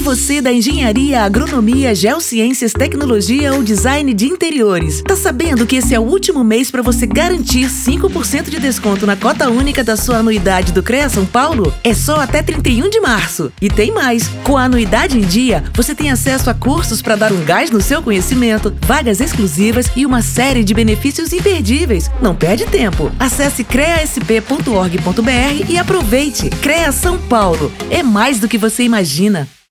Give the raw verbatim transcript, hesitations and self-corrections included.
você da engenharia, agronomia, geociências, tecnologia ou design de interiores? Tá sabendo que esse é o último mês para você garantir cinco por cento de desconto na cota única da sua anuidade do CREA São Paulo? É só até trinta e um de março. E tem mais! Com a anuidade em dia, você tem acesso a cursos para dar um gás no seu conhecimento, vagas exclusivas e uma série de benefícios imperdíveis. Não perde tempo. Acesse crea s p ponto org ponto b r e aproveite. CREA São Paulo. É mais do que você imagina.